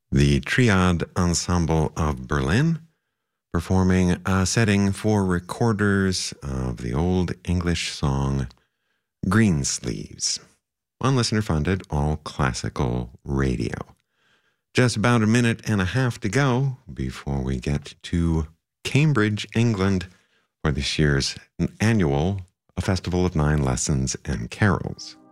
The Triad Ensemble of Berlin, performing a setting for recorders of the Old English song Greensleeves on listener-funded all-classical radio. Just about a minute and a half to go before we get to Cambridge, England, for this year's annual A Festival of Nine Lessons and Carols.